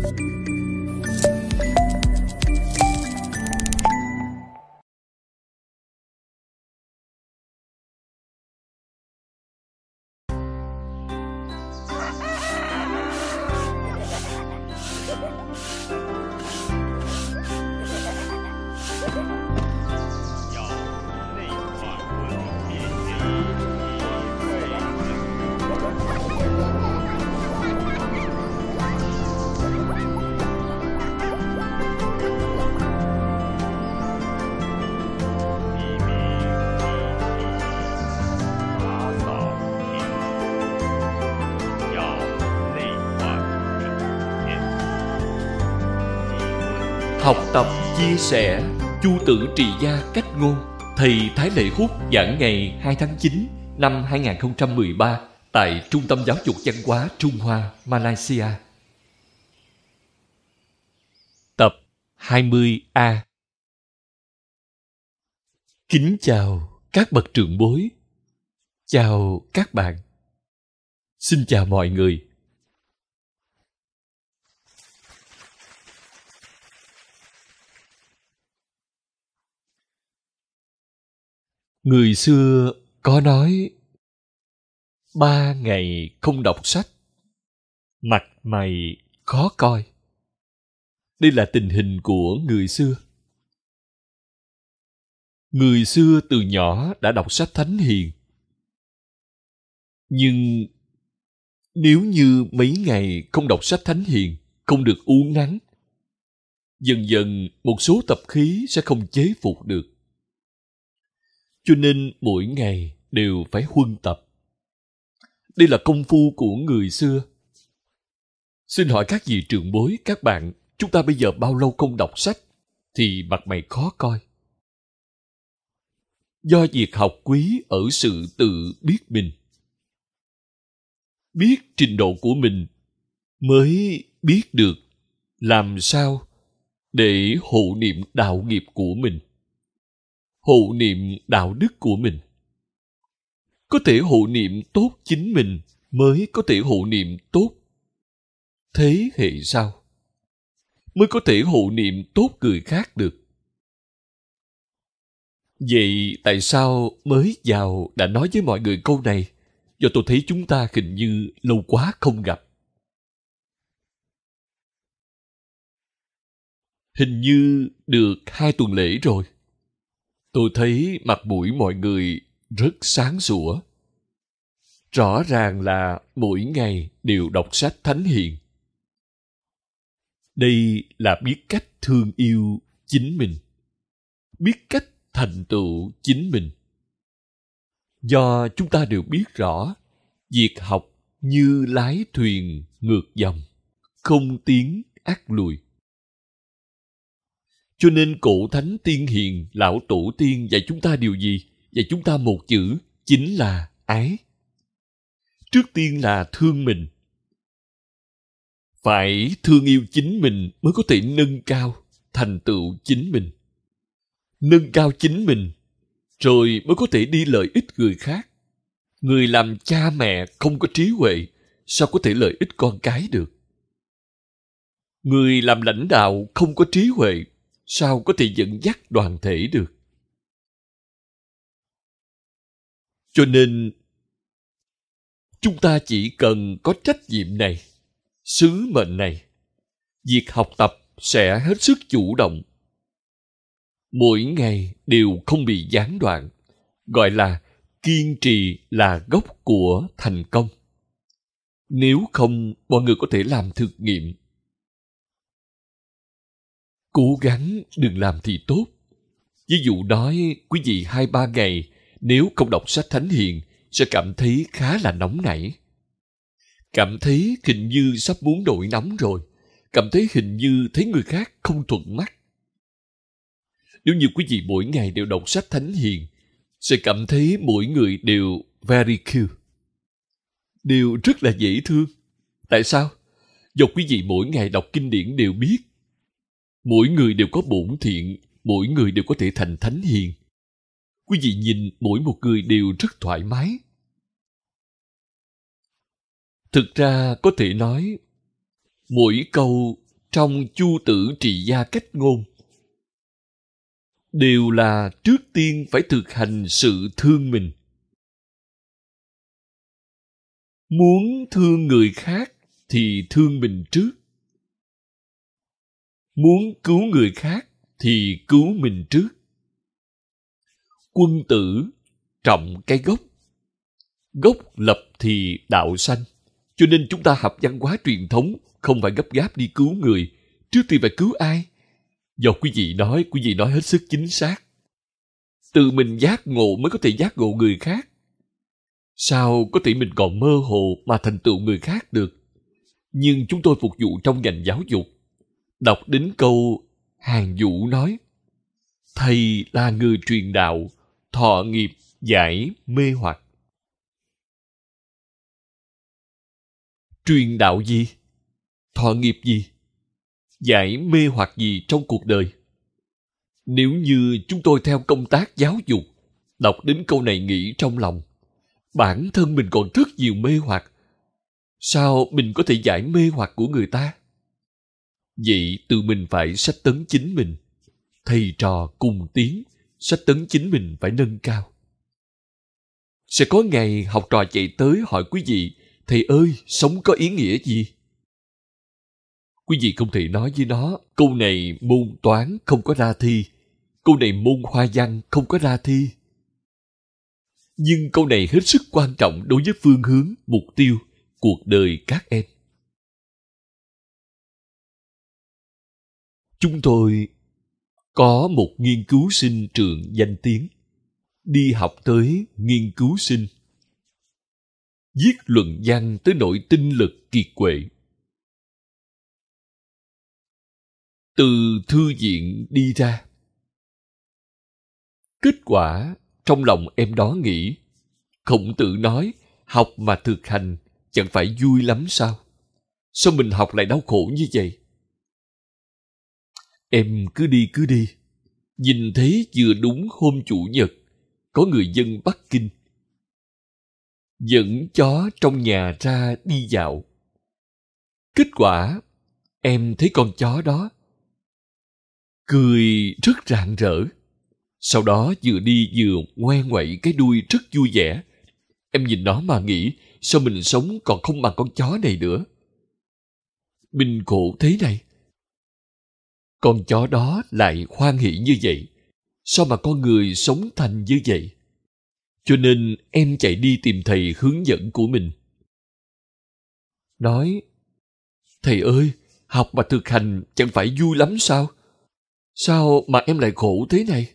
Học tập, chia sẻ, Chu Tử Trì Gia Cách Ngôn. Thầy Thái Lệ Hút giảng ngày 2 tháng 9 năm 2013 tại Trung tâm Giáo dục Văn hóa Trung Hoa, Malaysia. Tập 20A. Kính chào các bậc trưởng bối. Chào các bạn. Xin chào mọi người. Người xưa có nói 3 ngày không đọc sách, mặt mày khó coi. Đây là tình hình của người xưa. Người xưa từ nhỏ đã đọc sách thánh hiền. Nhưng nếu như mấy ngày không đọc sách thánh hiền, không được uống nắng, dần dần một số tập khí sẽ không chế phục được. Cho nên mỗi ngày đều phải huân tập. Đây là công phu của người xưa. Xin hỏi các vị trưởng bối, các bạn, chúng ta bây giờ bao lâu không đọc sách thì mặt mày khó coi? Do việc học quý ở sự tự biết mình. Biết trình độ của mình mới biết được làm sao để hộ niệm đạo nghiệp của mình, hộ niệm đạo đức của mình. Có thể hộ niệm tốt chính mình mới có thể hộ niệm tốt thế hệ sau, mới có thể hộ niệm tốt người khác được. Vậy tại sao mới vào đã nói với mọi người câu này? Do tôi thấy chúng ta hình như lâu quá không gặp. Hình như được 2 tuần lễ rồi. Tôi thấy mặt mũi mọi người rất sáng sủa. Rõ ràng là mỗi ngày đều đọc sách thánh hiền. Đây là biết cách thương yêu chính mình, biết cách thành tựu chính mình. Do chúng ta đều biết rõ, việc học như lái thuyền ngược dòng, không tiến ắt lùi. Cho nên cổ thánh tiên hiền, lão tổ tiên dạy chúng ta điều gì? Dạy chúng ta một chữ, chính là ái. Trước tiên là thương mình. Phải thương yêu chính mình mới có thể nâng cao, thành tựu chính mình. Nâng cao chính mình, rồi mới có thể đi lợi ích người khác. Người làm cha mẹ không có trí huệ, sao có thể lợi ích con cái được? Người làm lãnh đạo không có trí huệ, sao có thể dẫn dắt đoàn thể được? Cho nên, chúng ta chỉ cần có trách nhiệm này, sứ mệnh này, việc học tập sẽ hết sức chủ động. Mỗi ngày đều không bị gián đoạn, gọi là kiên trì là gốc của thành công. Nếu không, mọi người có thể làm thực nghiệm. Cố gắng đừng làm thì tốt. Ví dụ nói, quý vị 2-3 ngày nếu không đọc sách thánh hiền sẽ cảm thấy khá là nóng nảy. Cảm thấy hình như sắp muốn nổi nóng rồi. Cảm thấy hình như thấy người khác không thuận mắt. Nếu như quý vị mỗi ngày đều đọc sách thánh hiền, sẽ cảm thấy mỗi người đều very cute, đều rất là dễ thương. Tại sao? Do quý vị mỗi ngày đọc kinh điển đều biết, mỗi người đều có bổn thiện, mỗi người đều có thể thành thánh hiền. Quý vị nhìn mỗi một người đều rất thoải mái. Thực ra có thể nói, mỗi câu trong Chu Tử Trị Gia Cách Ngôn đều là trước tiên phải thực hành sự thương mình. Muốn thương người khác thì thương mình trước. Muốn cứu người khác thì cứu mình trước. Quân tử trọng cái gốc. Gốc lập thì đạo sanh. Cho nên chúng ta học văn hóa truyền thống không phải gấp gáp đi cứu người. Trước tiên phải cứu ai? Do quý vị nói hết sức chính xác. Tự mình giác ngộ mới có thể giác ngộ người khác. Sao có thể mình còn mơ hồ mà thành tựu người khác được? Nhưng chúng tôi phục vụ trong ngành giáo dục. Đọc đến câu Hàng Vũ nói: thầy là người truyền đạo, thọ nghiệp giải mê hoặc. Truyền đạo gì? Thọ nghiệp gì? Giải mê hoặc gì trong cuộc đời? Nếu như chúng tôi theo công tác giáo dục, đọc đến câu này nghĩ trong lòng, bản thân mình còn rất nhiều mê hoặc. Sao mình có thể giải mê hoặc của người ta? Vậy tự mình phải sách tấn chính mình. Thầy trò cùng tiến, sách tấn chính mình phải nâng cao. Sẽ có ngày học trò chạy tới hỏi quý vị: thầy ơi, sống có ý nghĩa gì? Quý vị không thể nói với nó: câu này môn toán không có ra thi, câu này môn hoa văn không có ra thi. Nhưng câu này hết sức quan trọng đối với phương hướng, mục tiêu, cuộc đời các em. Chúng tôi có một nghiên cứu sinh trường danh tiếng, đi học tới nghiên cứu sinh, viết luận văn tới nỗi tinh lực kiệt quệ. Từ thư viện đi ra, kết quả trong lòng em đó nghĩ: Khổng Tử nói học mà thực hành chẳng phải vui lắm sao? Sao mình học lại đau khổ như vậy? Em cứ đi. Nhìn thấy vừa đúng hôm Chủ nhật, có người dân Bắc Kinh dẫn chó trong nhà ra đi dạo. Kết quả em thấy con chó đó cười rất rạng rỡ. Sau đó vừa đi vừa ngoe ngoẩy cái đuôi rất vui vẻ. Em nhìn nó mà nghĩ: sao mình sống còn không bằng con chó này nữa? Mình khổ thế này. Con chó đó lại hoan hỉ như vậy. Sao mà con người sống thành như vậy? Cho nên em chạy đi tìm thầy hướng dẫn của mình. Nói: thầy ơi, học mà thực hành chẳng phải vui lắm sao? Sao mà em lại khổ thế này?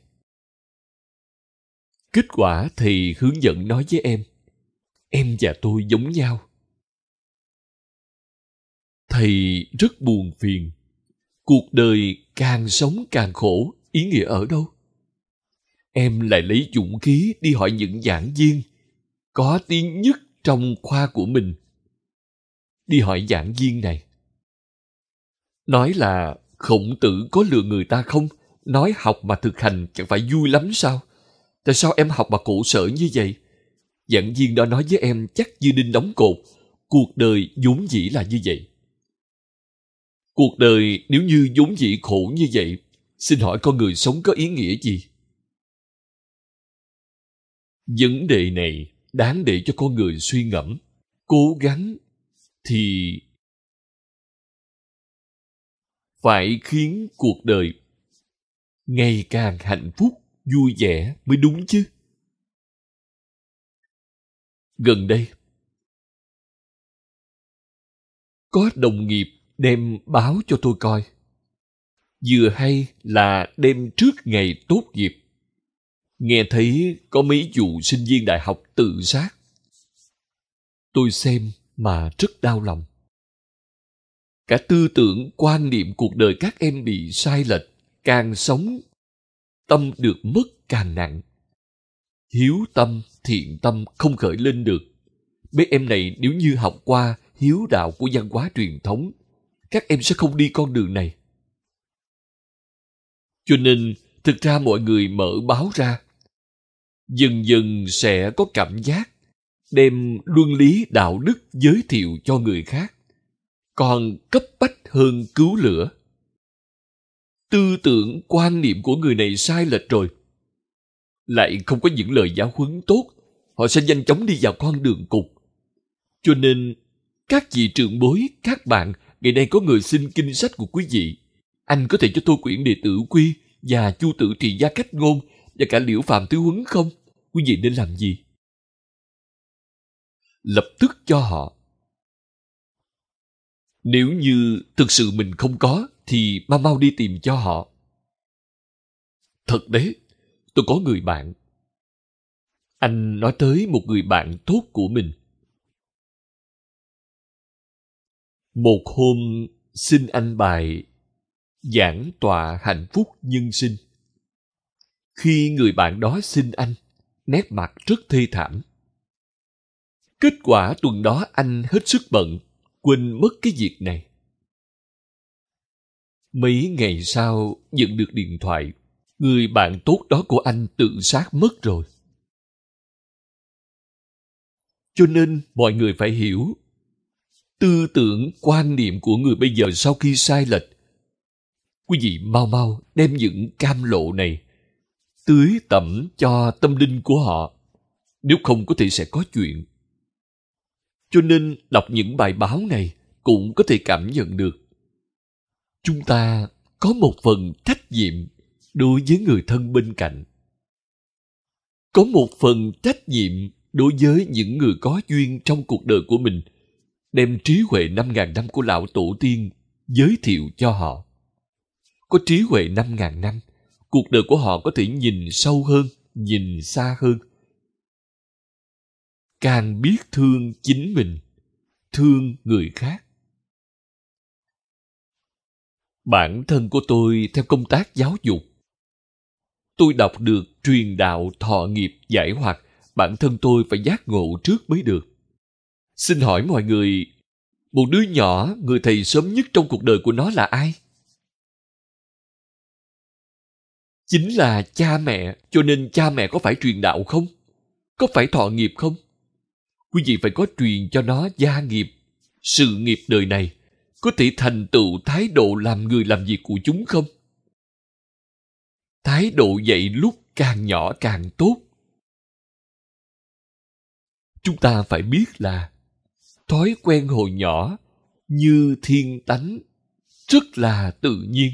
Kết quả thầy hướng dẫn nói với em và tôi giống nhau. Thầy rất buồn phiền. Cuộc đời càng sống càng khổ, ý nghĩa ở đâu? Em lại lấy dũng khí đi hỏi những giảng viên có tiếng nhất trong khoa của mình. Đi hỏi giảng viên này, nói là Khổng Tử có lừa người ta không? Nói học mà thực hành chẳng phải vui lắm sao? Tại sao em học mà khổ sở như vậy? Giảng viên đó nói với em chắc như đinh đóng cột: cuộc đời vốn dĩ là như vậy. Cuộc đời nếu như vốn dĩ khổ như vậy, xin hỏi con người sống có ý nghĩa gì? Vấn đề này đáng để cho con người suy ngẫm. Cố gắng thì phải khiến cuộc đời ngày càng hạnh phúc, vui vẻ mới đúng chứ. Gần đây, có đồng nghiệp đem báo cho tôi coi. Vừa hay là đem trước ngày tốt nghiệp. Nghe thấy có mấy vụ sinh viên đại học tự sát. Tôi xem mà rất đau lòng. Cả tư tưởng, quan niệm cuộc đời các em bị sai lệch. Càng sống, tâm được mất càng nặng. Hiếu tâm, thiện tâm không khởi lên được. Mấy em này nếu như học qua hiếu đạo của văn hóa truyền thống, các em sẽ không đi con đường này. Cho nên, thực ra mọi người mở báo ra, dần dần sẽ có cảm giác đem luân lý đạo đức giới thiệu cho người khác. Còn cấp bách hơn cứu lửa. Tư tưởng, quan niệm của người này sai lệch rồi. Lại không có những lời giáo huấn tốt, họ sẽ nhanh chóng đi vào con đường cụt. Cho nên, các vị trưởng bối, các bạn, ngày nay có người xin kinh sách của quý vị. Anh có thể cho tôi quyển Đệ Tử Quy và Chu Tử Trị Gia Cách Ngôn và cả Liễu Phạm Tứ Huấn không? Quý vị nên làm gì? Lập tức cho họ. Nếu như thực sự mình không có, thì mau đi tìm cho họ. Thật đấy, tôi có người bạn. Anh nói tới một người bạn tốt của mình. Một hôm xin anh bài giảng tọa hạnh phúc nhân sinh. Khi người bạn đó xin anh, nét mặt rất thê thảm. Kết quả tuần đó anh hết sức bận, quên mất cái việc này. Mấy ngày sau nhận được điện thoại, người bạn tốt đó của anh tự sát mất rồi. Cho nên mọi người phải hiểu, tư tưởng, quan niệm của người bây giờ sau khi sai lệch, quý vị mau đem những cam lộ này tưới tẩm cho tâm linh của họ, nếu không có thể sẽ có chuyện. Cho nên đọc những bài báo này cũng có thể cảm nhận được chúng ta có một phần trách nhiệm đối với người thân bên cạnh. Có một phần trách nhiệm đối với những người có duyên trong cuộc đời của mình, đem trí huệ 5.000 năm của lão tổ tiên giới thiệu cho họ. Có trí huệ 5.000 năm, cuộc đời của họ có thể nhìn sâu hơn, nhìn xa hơn. Càng biết thương chính mình, thương người khác. Bản thân của tôi theo công tác giáo dục, tôi đọc được truyền đạo thọ nghiệp giải hoặc, bản thân tôi phải giác ngộ trước mới được. Xin hỏi mọi người, một đứa nhỏ, người thầy sớm nhất trong cuộc đời của nó là ai? Chính là cha mẹ, cho nên cha mẹ có phải truyền đạo không? Có phải thọ nghiệp không? Quý vị phải có truyền cho nó gia nghiệp, sự nghiệp đời này, có thể thành tựu thái độ làm người làm việc của chúng không? Thái độ dạy lúc càng nhỏ càng tốt. Chúng ta phải biết là thói quen hồi nhỏ như thiên tánh, rất là tự nhiên.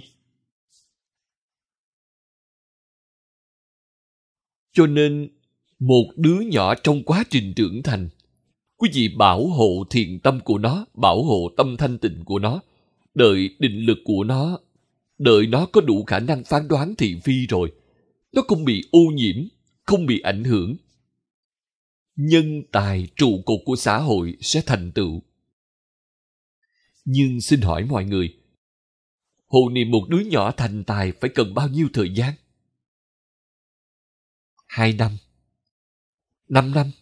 Cho nên, một đứa nhỏ trong quá trình trưởng thành, quý vị bảo hộ thiện tâm của nó, bảo hộ tâm thanh tịnh của nó, đợi định lực của nó, đợi nó có đủ khả năng phán đoán thị phi rồi, nó không bị ô nhiễm, không bị ảnh hưởng. Nhân tài trụ cột của xã hội sẽ thành tựu. Nhưng xin hỏi mọi người, hộ niệm một đứa nhỏ thành tài phải cần bao nhiêu thời gian? 2 năm? 5 năm?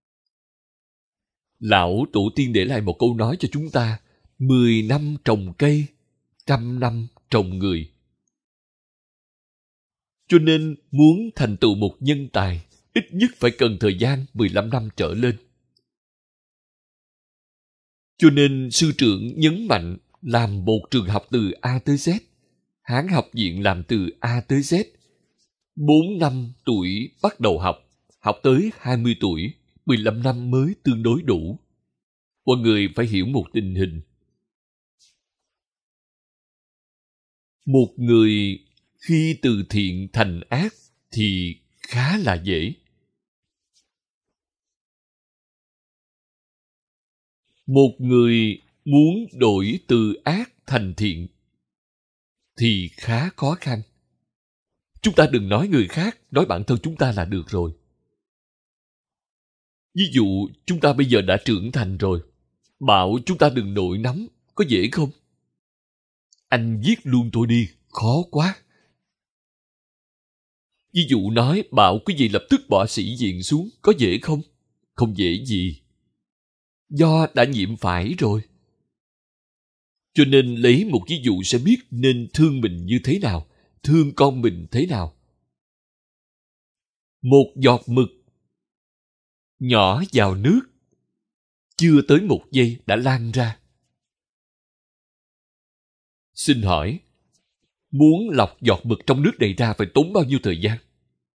Lão tổ tiên để lại một câu nói cho chúng ta: 10 năm trồng cây, 100 năm trồng người. Cho nên muốn thành tựu một nhân tài, ít nhất phải cần thời gian 15 năm trở lên. Cho nên sư trưởng nhấn mạnh làm một trường học từ A tới Z, Hán học viện làm từ A tới Z. 4 năm tuổi bắt đầu học, học tới 20 tuổi, 15 năm mới tương đối đủ. Mọi người phải hiểu một tình hình. Một người khi từ thiện thành ác thì khá là dễ. Một người muốn đổi từ ác thành thiện thì khá khó khăn. Chúng ta đừng nói người khác, nói bản thân chúng ta là được rồi. Ví dụ, chúng ta bây giờ đã trưởng thành rồi, bảo chúng ta đừng nổi nóng, có dễ không? Anh giết luôn tôi đi, khó quá. Ví dụ nói bảo quý vị lập tức bỏ sĩ diện xuống, có dễ không? Không dễ gì. Do đã nhiễm phải rồi. Cho nên lấy một ví dụ sẽ biết nên thương mình như thế nào, thương con mình thế nào. Một giọt mực nhỏ vào nước, chưa tới 1 giây đã lan ra. Xin hỏi, muốn lọc giọt mực trong nước này ra phải tốn bao nhiêu thời gian?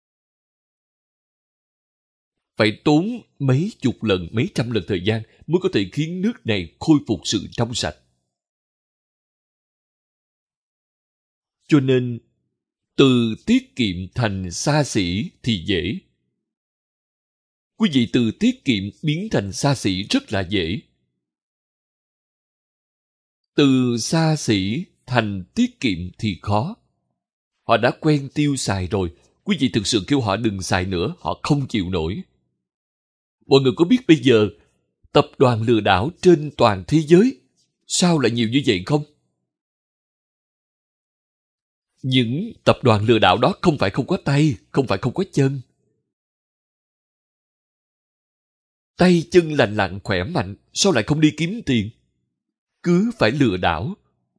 Phải tốn mấy chục lần, mấy trăm lần thời gian mới có thể khiến nước này khôi phục sự trong sạch. Cho nên, từ tiết kiệm thành xa xỉ thì dễ. Quý vị từ tiết kiệm biến thành xa xỉ rất là dễ. Từ xa xỉ thành tiết kiệm thì khó. Họ đã quen tiêu xài rồi. Quý vị thực sự kêu họ đừng xài nữa, họ không chịu nổi. Mọi người có biết bây giờ tập đoàn lừa đảo trên toàn thế giới sao lại nhiều như vậy không? Những tập đoàn lừa đảo đó không phải không có tay, không phải không có chân. Tay chân lành lặn khỏe mạnh, sao lại không đi kiếm tiền? Cứ phải lừa đảo.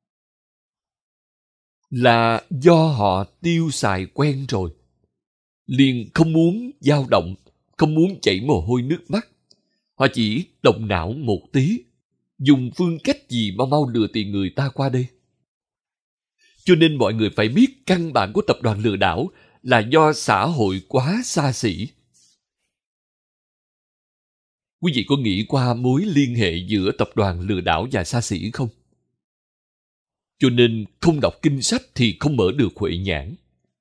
Là do họ tiêu xài quen rồi. Liền không muốn dao động, không muốn chảy mồ hôi nước mắt. Họ chỉ động não một tí, dùng phương cách gì mau mau lừa tiền người ta qua đây. Cho nên mọi người phải biết căn bản của tập đoàn lừa đảo là do xã hội quá xa xỉ. Quý vị có nghĩ qua mối liên hệ giữa tập đoàn lừa đảo và xa xỉ không? Cho nên không đọc kinh sách thì không mở được huệ nhãn.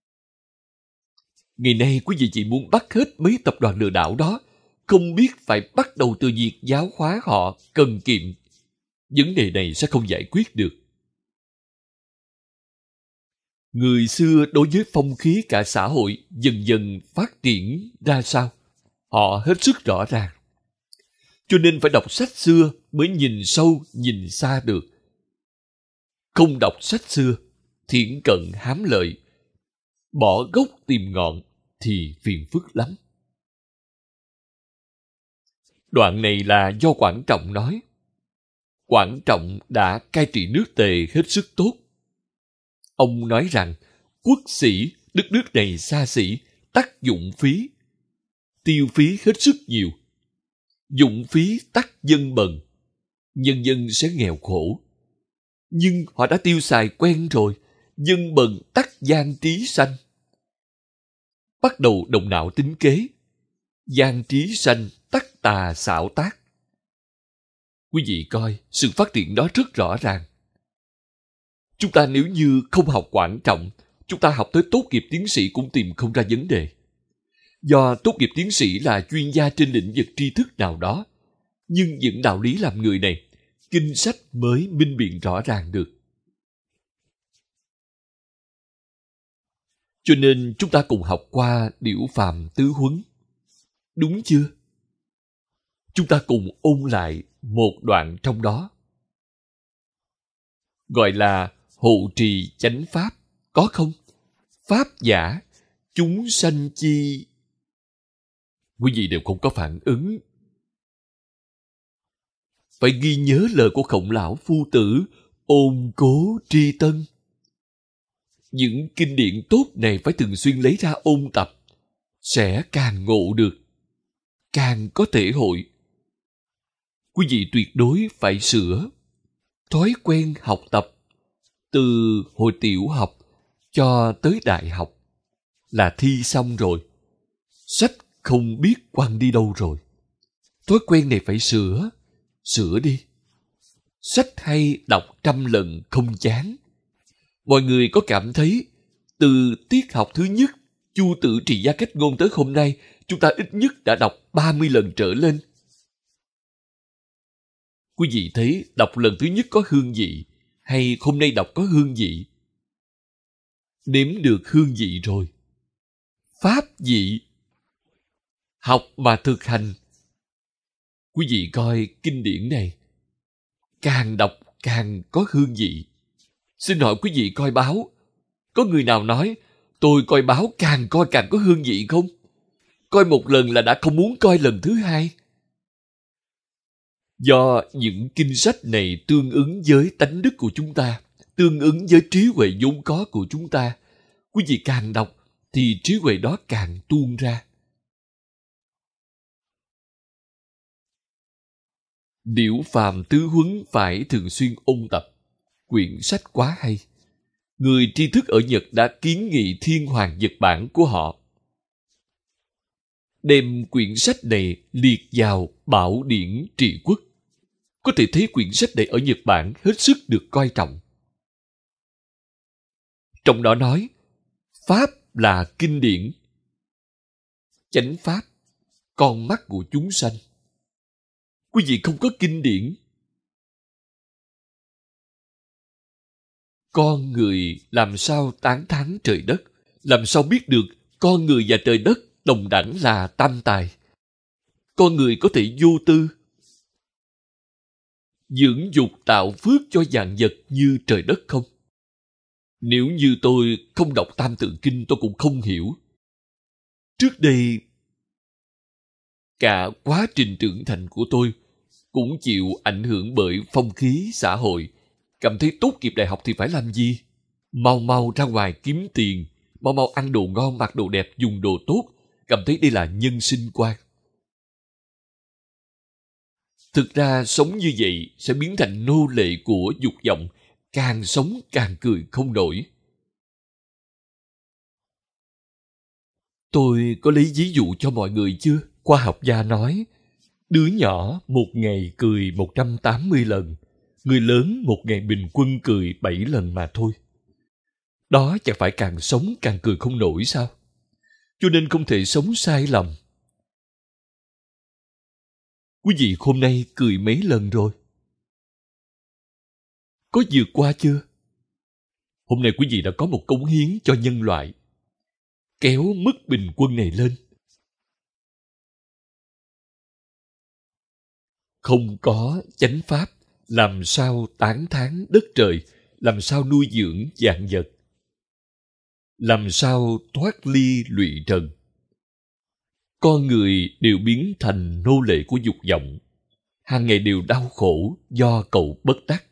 Ngày nay quý vị chỉ muốn bắt hết mấy tập đoàn lừa đảo đó, không biết phải bắt đầu từ việc giáo hóa họ cần kiệm. Vấn đề này sẽ không giải quyết được. Người xưa đối với phong khí cả xã hội dần dần phát triển ra sao? Họ hết sức rõ ràng. Cho nên phải đọc sách xưa mới nhìn sâu, nhìn xa được. Không đọc sách xưa, thiển cận hám lợi, bỏ gốc tìm ngọn thì phiền phức lắm. Đoạn này là do Quảng Trọng nói. Quảng Trọng đã cai trị nước Tề hết sức tốt. Ông nói rằng quốc sĩ, đất nước này xa xỉ, tắc dụng phí, tiêu phí hết sức nhiều. Dụng phí tắc dân bần, nhân dân sẽ nghèo khổ. Nhưng họ đã tiêu xài quen rồi, dân bần tắc gian trí sanh. Bắt đầu động não tính kế, gian trí sanh tắc tà xảo tác. Quý vị coi, sự phát triển đó rất rõ ràng. Chúng ta nếu như không học Quảng Trọng, chúng ta học tới tốt nghiệp tiến sĩ cũng tìm không ra vấn đề. Do tốt nghiệp tiến sĩ là chuyên gia trên lĩnh vực tri thức nào đó, nhưng những đạo lý làm người này, kinh sách mới minh biện rõ ràng được. Cho nên chúng ta cùng học qua Điểu Phàm Tứ Huấn. Đúng chưa? Chúng ta cùng ôn lại một đoạn trong đó. Gọi là hộ trì chánh pháp, có không? Pháp giả, chúng sanh chi. Quý vị đều không có phản ứng. Phải ghi nhớ lời của Khổng Lão Phu Tử, ôn cố tri tân. Những kinh điển tốt này phải thường xuyên lấy ra ôn tập, sẽ càng ngộ được, càng có thể hội. Quý vị tuyệt đối phải sửa thói quen học tập từ hồi tiểu học cho tới đại học là thi xong rồi. Sách không biết quăng đi đâu rồi. Thói quen này phải sửa, sửa đi. Sách hay đọc 100 lần không chán. Mọi người có cảm thấy từ tiết học thứ nhất Chu Tử Trì Gia Cách Ngôn tới hôm nay, chúng ta ít nhất đã đọc 30 lần trở lên. Quý vị thấy đọc lần thứ nhất có hương vị, hay hôm nay đọc có hương vị? Nếm được hương vị rồi. Pháp vị. Học mà thực hành. Quý vị coi kinh điển này, càng đọc càng có hương vị. Xin hỏi quý vị coi báo, có người nào nói tôi coi báo càng coi càng có hương vị không? Coi một lần là đã không muốn coi lần thứ hai. Do những kinh sách này tương ứng với tánh đức của chúng ta, tương ứng với trí huệ vốn có của chúng ta, quý vị càng đọc thì trí huệ đó càng tuôn ra. Điểu Phàm Tứ Huấn phải thường xuyên ôn tập. quyển sách quá hay. Người tri thức ở Nhật đã kiến nghị thiên hoàng Nhật Bản của họ đem quyển sách này liệt vào bảo điển trị quốc. Có thể thấy quyển sách này ở Nhật Bản hết sức được coi trọng. Trong đó nói, Pháp là kinh điển, chánh Pháp, con mắt của chúng sanh. Quý vị không có kinh điển, con người làm sao tán thán trời đất, làm sao biết được con người và trời đất đồng đẳng là tam tài. Con người có thể vô tư, dưỡng dục tạo phước cho vạn vật như trời đất không? Nếu như tôi không đọc Tam Tự Kinh, tôi cũng không hiểu. Trước đây, cả quá trình trưởng thành của tôi cũng chịu ảnh hưởng bởi phong khí xã hội. Cảm thấy tốt nghiệp đại học thì phải làm gì? Mau mau ra ngoài kiếm tiền, mau mau ăn đồ ngon, mặc đồ đẹp, dùng đồ tốt. Cảm thấy đây là nhân sinh quan. Thực ra sống như vậy sẽ biến thành nô lệ của dục vọng, càng sống càng cười không nổi. Tôi có lấy ví dụ cho mọi người chưa? Khoa học gia nói, đứa nhỏ một ngày cười 180 lần, người lớn một ngày bình quân cười 7 lần mà thôi. Đó chẳng phải càng sống càng cười không nổi sao? Cho nên không thể sống sai lầm. Quý vị hôm nay cười mấy lần rồi? Có vượt qua chưa? Hôm nay quý vị đã có một cống hiến cho nhân loại, kéo mức bình quân này lên. Không có chánh Pháp, làm sao tán thán đất trời, làm sao nuôi dưỡng vạn vật, làm sao thoát ly lụy trần. Con người đều biến thành nô lệ của dục vọng, hàng ngày đều đau khổ do cầu bất đắc.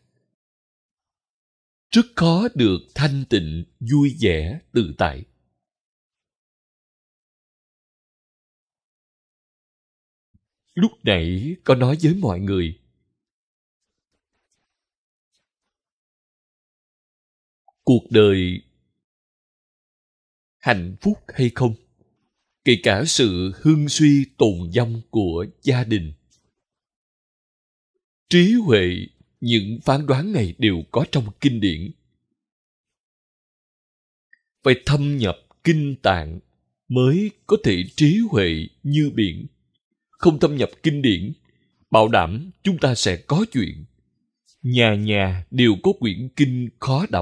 Rất khó được thanh tịnh, vui vẻ, tự tại. Lúc nãy có nói với mọi người, cuộc đời hạnh phúc hay không, kể cả sự hưng suy tồn vong của gia đình. Trí huệ, những phán đoán này đều có trong kinh điển. Phải thâm nhập kinh tạng mới có thể trí huệ như biển. Không thâm nhập kinh điển, bảo đảm chúng ta sẽ có chuyện. Nhà nhà đều có quyển kinh khó đọc.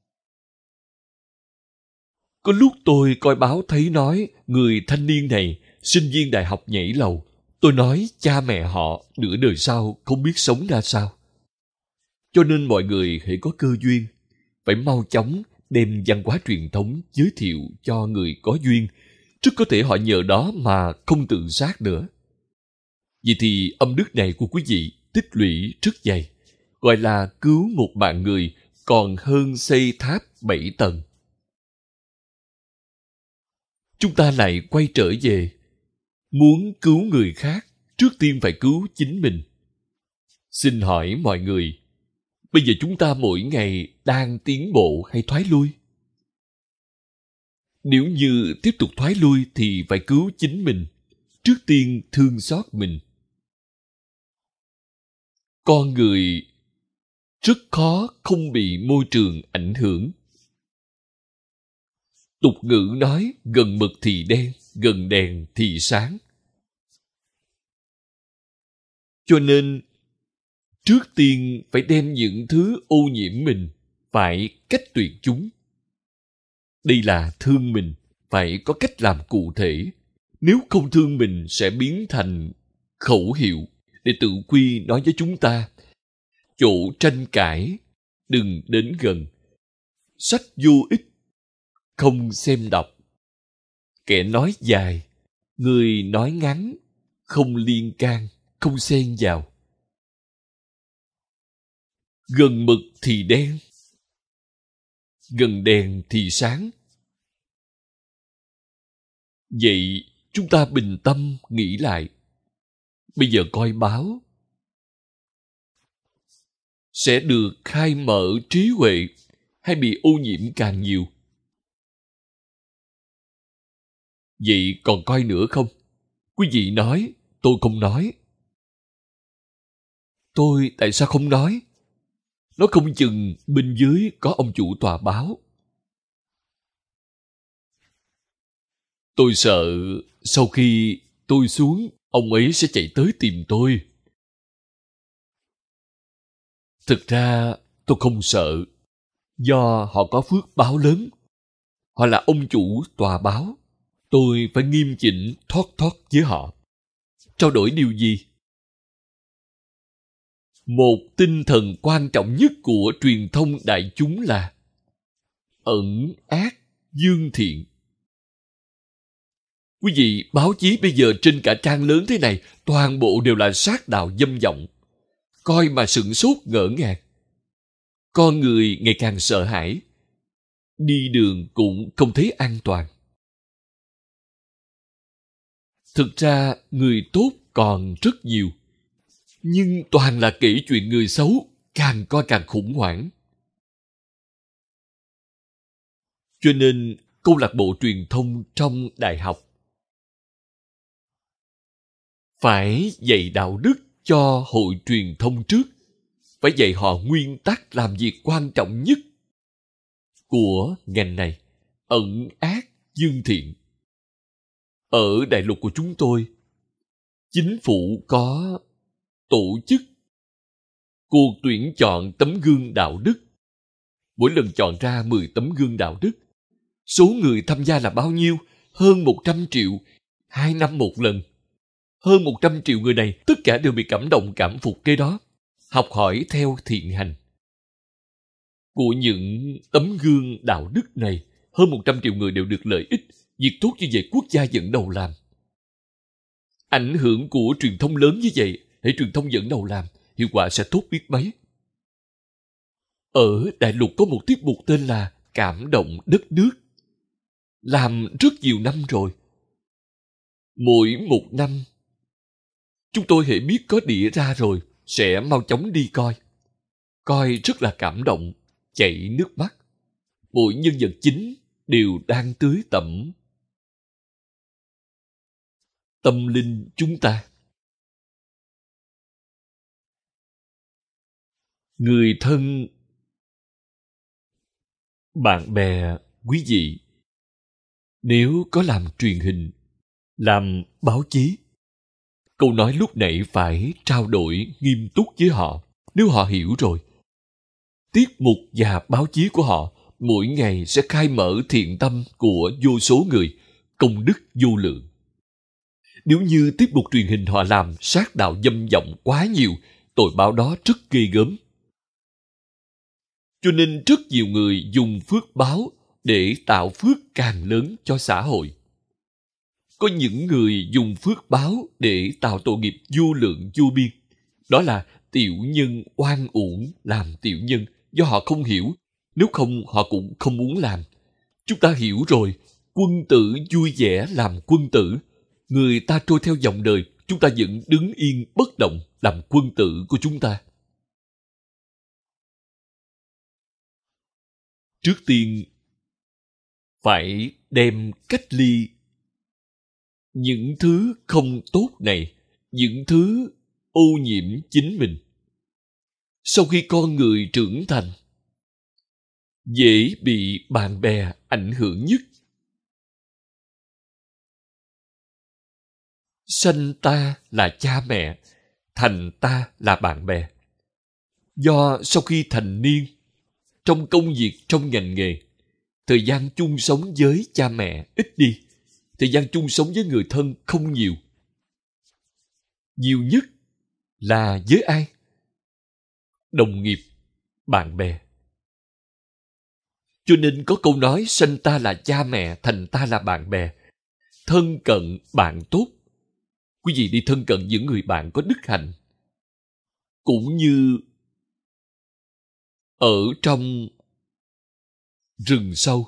Có lúc tôi coi báo thấy nói người thanh niên này, sinh viên đại học nhảy lầu. Tôi nói cha mẹ họ nửa đời sau không biết sống ra sao. Cho nên mọi người hãy có cơ duyên, phải mau chóng đem văn hóa truyền thống giới thiệu cho người có duyên. Rất có thể họ nhờ đó mà không tự sát nữa. Vậy thì âm đức này của quý vị tích lũy rất dày, gọi là cứu một mạng người còn hơn xây tháp 7 tầng. Chúng ta lại quay trở về, muốn cứu người khác, trước tiên phải cứu chính mình. Xin hỏi mọi người, bây giờ chúng ta mỗi ngày đang tiến bộ hay thoái lui? Nếu như tiếp tục thoái lui thì phải cứu chính mình, trước tiên thương xót mình. Con người rất khó không bị môi trường ảnh hưởng. Tục ngữ nói gần mực thì đen, gần đèn thì sáng. Cho nên, trước tiên phải đem những thứ ô nhiễm mình, phải cách tuyệt chúng. Đây là thương mình, phải có cách làm cụ thể. Nếu không thương mình sẽ biến thành khẩu hiệu để tự quy nói với chúng ta. Chỗ tranh cãi, đừng đến gần. Sách vô ích, không xem đọc. Kẻ nói dài, người nói ngắn, không liên can, không xen vào. Gần mực thì đen, gần đèn thì sáng. Vậy chúng ta bình tâm nghĩ lại. Bây giờ coi báo, sẽ được khai mở trí huệ hay bị ô nhiễm càng nhiều. Vậy còn coi nữa không? Quý vị nói, tôi không nói. Tôi tại sao không nói? Nói không chừng bên dưới có ông chủ tòa báo. Tôi sợ sau khi tôi xuống, ông ấy sẽ chạy tới tìm tôi. Thực ra tôi không sợ, do họ có phước báo lớn. Họ là ông chủ tòa báo. Tôi phải nghiêm chỉnh thoát với họ. Trao đổi điều gì? Một tinh thần quan trọng nhất của truyền thông đại chúng là ẩn ác dương thiện. Quý vị, báo chí bây giờ trên cả trang lớn thế này, toàn bộ đều là sát đạo dâm vọng. Coi mà sửng sốt ngỡ ngàng. Con người ngày càng sợ hãi. Đi đường cũng không thấy an toàn. Thực ra người tốt còn rất nhiều, nhưng toàn là kể chuyện người xấu, càng coi càng khủng hoảng. Cho nên câu lạc bộ truyền thông trong đại học phải dạy đạo đức cho hội truyền thông trước, phải dạy họ nguyên tắc làm việc quan trọng nhất của ngành này, ẩn ác dương thiện. Ở đại lục của chúng tôi, chính phủ có tổ chức cuộc tuyển chọn tấm gương đạo đức. Mỗi lần chọn ra 10 tấm gương đạo đức. Số người tham gia là bao nhiêu? Hơn 100 triệu, 2 năm một lần. Hơn 100 triệu người này, tất cả đều bị cảm động cảm phục cái đó. Học hỏi theo thiện hành. Của những tấm gương đạo đức này, hơn 100 triệu người đều được lợi ích. Việc tốt như vậy quốc gia dẫn đầu làm. Ảnh hưởng của truyền thông lớn như vậy, hãy truyền thông dẫn đầu làm, hiệu quả sẽ tốt biết mấy. Ở đại lục có một tiết mục tên là Cảm động đất nước. Làm rất nhiều năm rồi. Mỗi một năm, chúng tôi hễ biết có đĩa ra rồi, sẽ mau chóng đi coi. Coi rất là cảm động, chảy nước mắt. Mỗi nhân vật chính đều đang tưới tẩm tâm linh chúng ta. Người thân, bạn bè, quý vị, nếu có làm truyền hình, làm báo chí, câu nói lúc nãy phải trao đổi nghiêm túc với họ. Nếu họ hiểu rồi, tiết mục và báo chí của họ mỗi ngày sẽ khai mở thiện tâm của vô số người, công đức vô lượng. Nếu như tiết mục truyền hình họ làm sát đạo dâm vọng quá nhiều, tội báo đó rất ghê gớm. Cho nên rất nhiều người dùng phước báo để tạo phước càng lớn cho xã hội. Có những người dùng phước báo để tạo tội nghiệp vô lượng vô biên. Đó là tiểu nhân oan uổng làm tiểu nhân, do họ không hiểu. Nếu không, họ cũng không muốn làm. Chúng ta hiểu rồi, quân tử vui vẻ làm quân tử. Người ta trôi theo dòng đời, chúng ta vẫn đứng yên bất động làm quân tử của chúng ta. Trước tiên, phải đem cách ly những thứ không tốt này, những thứ ô nhiễm chính mình. Sau khi con người trưởng thành, dễ bị bạn bè ảnh hưởng nhất. Sanh ta là cha mẹ, thành ta là bạn bè. Do sau khi thành niên, trong công việc, trong ngành nghề, thời gian chung sống với cha mẹ ít đi, thời gian chung sống với người thân không nhiều. Nhiều nhất là với ai? Đồng nghiệp, bạn bè. Cho nên có câu nói sanh ta là cha mẹ, thành ta là bạn bè. Thân cận bạn tốt. Quý vị đi thân cận những người bạn có đức hạnh. Cũng như ở trong rừng sâu.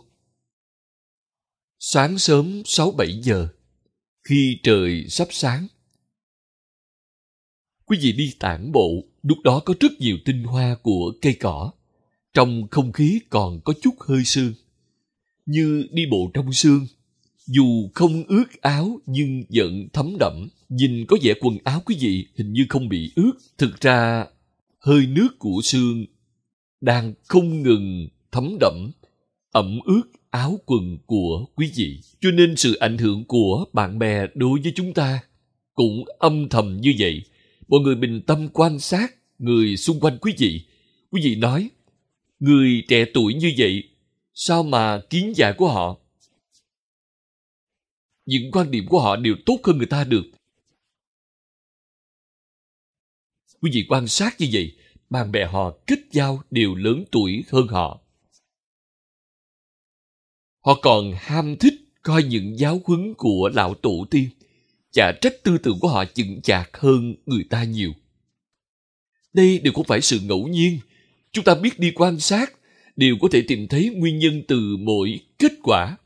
Sáng sớm 6-7 giờ, khi trời sắp sáng, Quý vị đi tản bộ, lúc đó có rất nhiều tinh hoa của cây cỏ. Trong không khí còn có chút hơi sương. Như đi bộ trong sương, dù không ướt áo nhưng vẫn thấm đẫm. Nhìn có vẻ quần áo quý vị hình như không bị ướt. Thực ra, hơi nước của sương đang không ngừng thấm đẫm, ẩm ướt áo quần của quý vị. Cho nên sự ảnh hưởng của bạn bè đối với chúng ta cũng âm thầm như vậy. Mọi người bình tâm quan sát người xung quanh quý vị nói, người trẻ tuổi như vậy, sao mà kiến giải của họ, những quan điểm của họ đều tốt hơn người ta được. Quý vị quan sát như vậy, bạn bè họ kết giao đều lớn tuổi hơn họ. Họ còn ham thích coi những giáo huấn của lão tổ tiên, chả trách tư tưởng của họ chững chạc hơn người ta nhiều. Đây đều không phải sự ngẫu nhiên. Chúng ta biết đi quan sát, đều có thể tìm thấy nguyên nhân từ mỗi kết quả.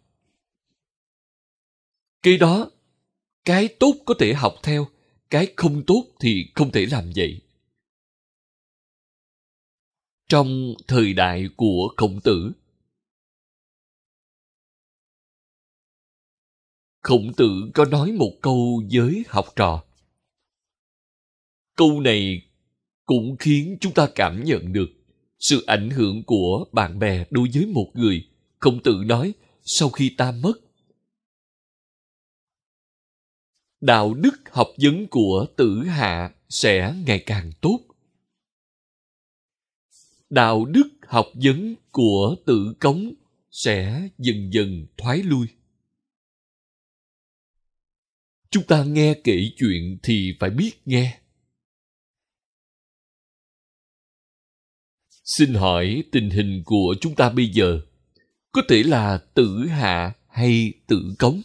Cái đó, cái tốt có thể học theo, cái không tốt thì không thể làm vậy. Trong thời đại của Khổng Tử, Khổng Tử có nói một câu với học trò. Câu này cũng khiến chúng ta cảm nhận được sự ảnh hưởng của bạn bè đối với một người. Khổng Tử nói, sau khi ta mất, đạo đức học vấn của Tử Hạ sẽ ngày càng tốt. Đạo đức học vấn của Tử Cống sẽ dần dần thoái lui. Chúng ta nghe kể chuyện thì phải biết nghe. Xin hỏi tình hình của chúng ta bây giờ có thể là Tử Hạ hay Tử Cống?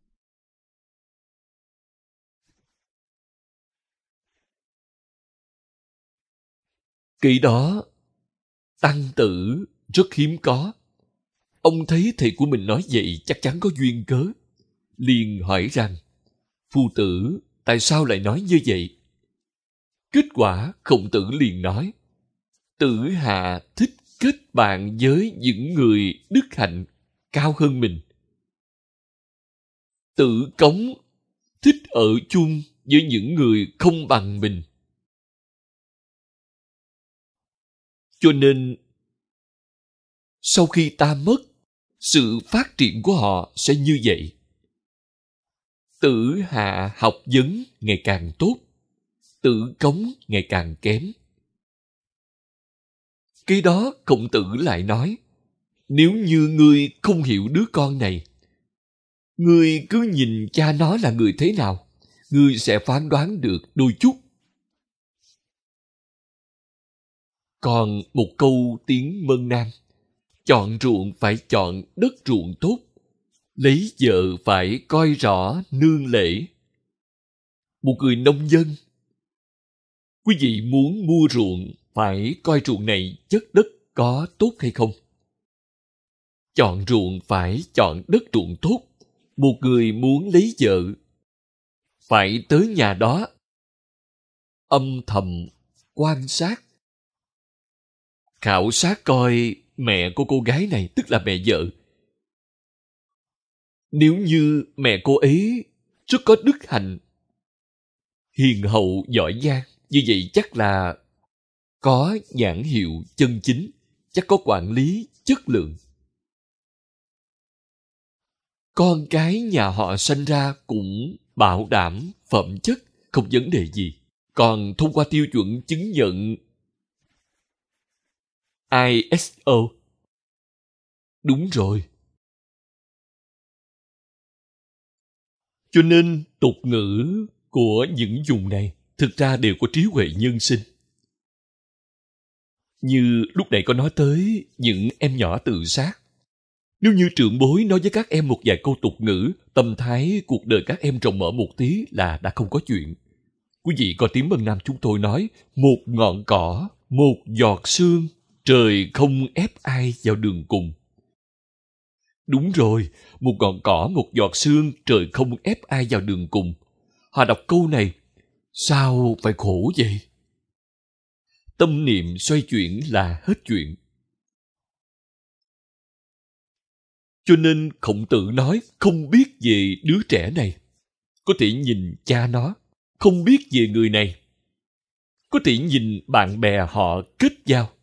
Kỳ đó, Tăng Tử rất hiếm có. Ông thấy thầy của mình nói vậy chắc chắn có duyên cớ. Liền hỏi rằng, phu tử, tại sao lại nói như vậy? Kết quả, Khổng Tử liền nói, Tử Hạ thích kết bạn với những người đức hạnh cao hơn mình. Tử Cống thích ở chung với những người không bằng mình. Cho nên, sau khi ta mất, sự phát triển của họ sẽ như vậy. Tử Hạ học vấn ngày càng tốt, Tử Cống ngày càng kém. Cái đó Khổng Tử lại nói, nếu như ngươi không hiểu đứa con này, ngươi cứ nhìn cha nó là người thế nào, ngươi sẽ phán đoán được đôi chút. Còn một câu tiếng Mân Nam, chọn ruộng phải chọn đất ruộng tốt, lấy vợ phải coi rõ nương lễ. Một người nông dân, quý vị muốn mua ruộng phải coi ruộng này chất đất có tốt hay không. Chọn ruộng phải chọn đất ruộng tốt. Một người muốn lấy vợ phải tới nhà đó âm thầm quan sát, khảo sát coi mẹ của cô gái này, tức là mẹ vợ. Nếu như mẹ cô ấy rất có đức hạnh, hiền hậu giỏi giang, như vậy chắc là có nhãn hiệu chân chính, chắc có quản lý chất lượng. Con cái nhà họ sanh ra cũng bảo đảm phẩm chất, không vấn đề gì. Còn thông qua tiêu chuẩn chứng nhận ISO. Đúng rồi. Cho nên tục ngữ của những vùng này thực ra đều có trí huệ nhân sinh. Như lúc nãy có nói tới những em nhỏ tự sát. Nếu như trưởng bối nói với các em một vài câu tục ngữ, tâm thái cuộc đời các em rộng mở một tí là đã không có chuyện. Quý vị coi tiếng Mân Nam chúng tôi nói, một ngọn cỏ, một giọt sương, trời không ép ai vào đường cùng. Đúng rồi, một ngọn cỏ, một giọt sương, trời không ép ai vào đường cùng. Họ đọc câu này, Sao phải khổ vậy? Tâm niệm xoay chuyển là hết chuyện. Cho nên Khổng Tử nói không biết về đứa trẻ này. Có thể nhìn cha nó. Không biết về người này. Có thể nhìn bạn bè họ kết giao.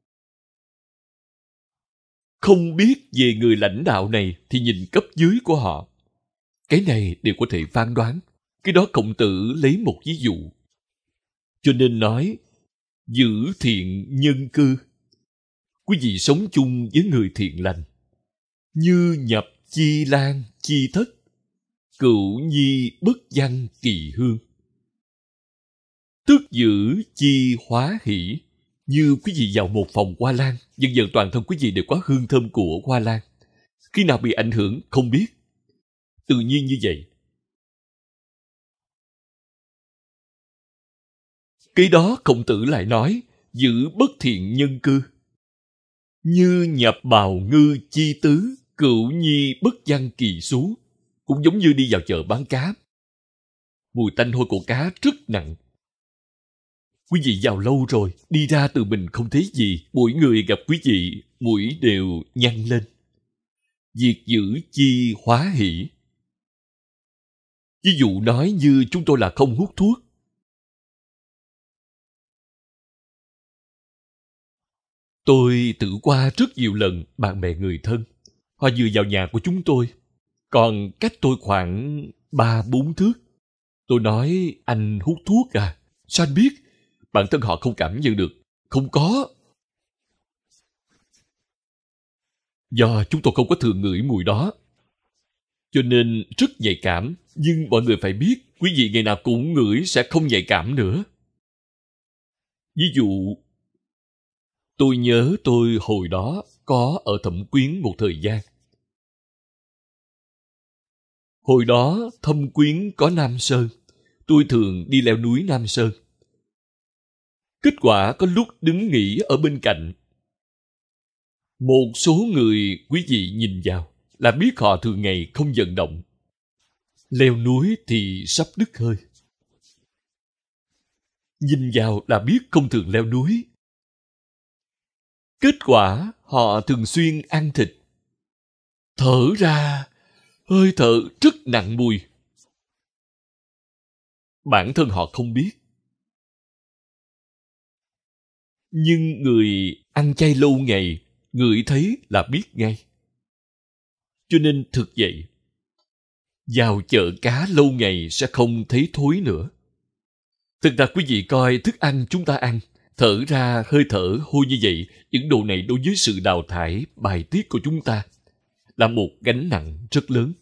Không biết về người lãnh đạo này thì nhìn cấp dưới của họ. Cái này đều có thể phán đoán. Cái đó Khổng Tử lấy một ví dụ. Cho nên nói, giữ thiện nhân cư. Quý vị sống chung với người thiện lành. Như nhập chi lan chi thất, cửu nhi bất văn kỳ hương. Tức giữ chi hóa hỷ. Như quý vị vào một phòng hoa lan, dần dần toàn thân quý vị đều có hương thơm của hoa lan. Khi nào bị ảnh hưởng không biết. Tự nhiên như vậy. Cái đó Khổng Tử lại nói, giữ bất thiện nhân cư. Như nhập bào ngư chi tứ, cửu nhi bất văn kỳ xú. Cũng giống như đi vào chợ bán cá. Mùi tanh hôi của cá rất nặng. Quý vị vào lâu rồi, đi ra từ mình không thấy gì. Mỗi người gặp quý vị, mũi đều nhăn lên. Việc giữ chi hóa hỷ. Ví dụ nói như chúng tôi là không hút thuốc. Tôi thử qua rất nhiều lần bạn bè người thân. Họ vừa vào nhà của chúng tôi, còn cách tôi khoảng 3-4 thước. Tôi nói, anh hút thuốc à? Sao anh biết? Bản thân họ không cảm nhận được. Không có. Do chúng tôi không có thường ngửi mùi đó. Cho nên rất nhạy cảm. Nhưng mọi người phải biết, quý vị ngày nào cũng ngửi sẽ không nhạy cảm nữa. Ví dụ, tôi nhớ tôi hồi đó có ở Thẩm Quyến một thời gian. Hồi đó Thâm Quyến có Nam Sơn. Tôi thường đi leo núi Nam Sơn. Kết quả có lúc đứng nghỉ ở bên cạnh. Một số người quý vị nhìn vào là biết họ thường ngày không vận động. Leo núi thì sắp đứt hơi. Nhìn vào là biết không thường leo núi. Kết quả họ thường xuyên ăn thịt. Thở ra, hơi thở rất nặng mùi. Bản thân họ không biết. Nhưng người ăn chay lâu ngày, ngửi thấy là biết ngay. Cho nên thực vậy, vào chợ cá lâu ngày sẽ không thấy thối nữa. Thực ra quý vị coi thức ăn chúng ta ăn, thở ra hơi thở hôi như vậy, những đồ này đối với sự đào thải, bài tiết của chúng ta là một gánh nặng rất lớn.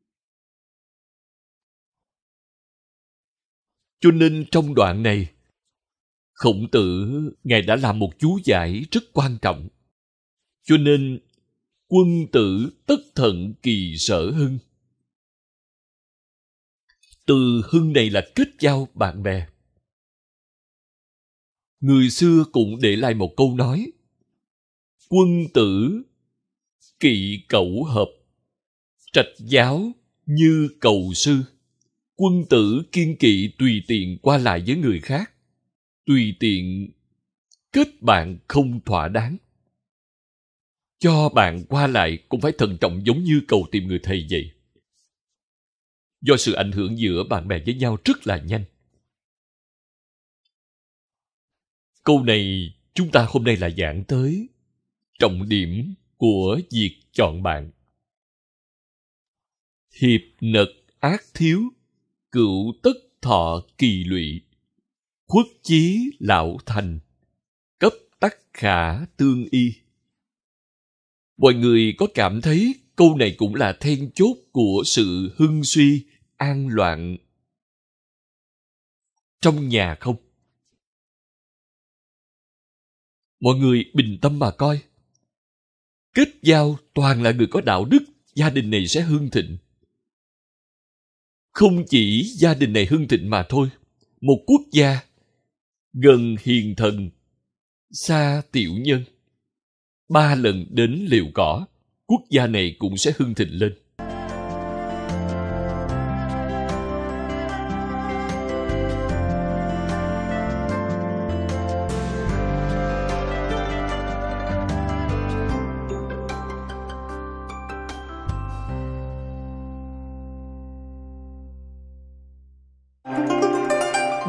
Cho nên trong đoạn này, Khổng Tử, Ngài đã làm một chú giải rất quan trọng. Cho nên, quân tử tất thận kỳ sở hưng. Từ hưng này là kết giao bạn bè. Người xưa cũng để lại một câu nói. Quân tử kỵ cẩu hợp, trạch giáo như cầu sư. Quân tử kiêng kỵ tùy tiện qua lại với người khác. Tùy tiện kết bạn không thỏa đáng. Cho bạn qua lại cũng phải thận trọng giống như cầu tìm người thầy vậy. Do sự ảnh hưởng giữa bạn bè với nhau rất là nhanh. Câu này chúng ta hôm nay là giảng tới trọng điểm của việc chọn bạn. Hiệp nật ác thiếu, cửu tất thọ kỳ lụy. Khuất chí lão thành, cấp tắc khả tương y. Mọi người có cảm thấy câu này cũng là then chốt của sự hưng suy, an loạn trong nhà không? Mọi người bình tâm mà coi. Kết giao toàn là người có đạo đức, gia đình này sẽ hưng thịnh. Không chỉ gia đình này hưng thịnh mà thôi. Một quốc gia gần hiền thần, xa tiểu nhân, 3 lần đến liều cỏ, quốc gia này cũng sẽ hưng thịnh lên.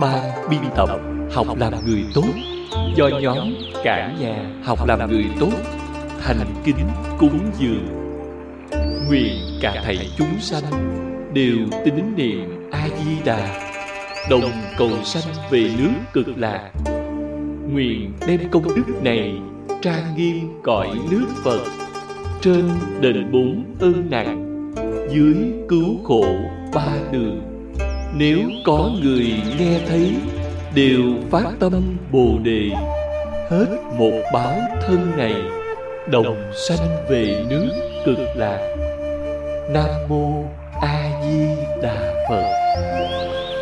ban biên tập Học làm người tốt do nhóm Cả nhà học làm người tốt thành kính cúng dường. Nguyện cả thảy chúng sanh đều tín niệm A Di Đà, đồng cầu sanh về nước Cực Lạc. Nguyện đem công đức này trang nghiêm cõi nước Phật, trên đền bốn ơn nặng, dưới cứu khổ ba đường. Nếu có người nghe thấy đều phát tâm Bồ Đề, hết một báo thân này đồng sanh về nước Cực Lạc. Nam mô A Di Đà Phật.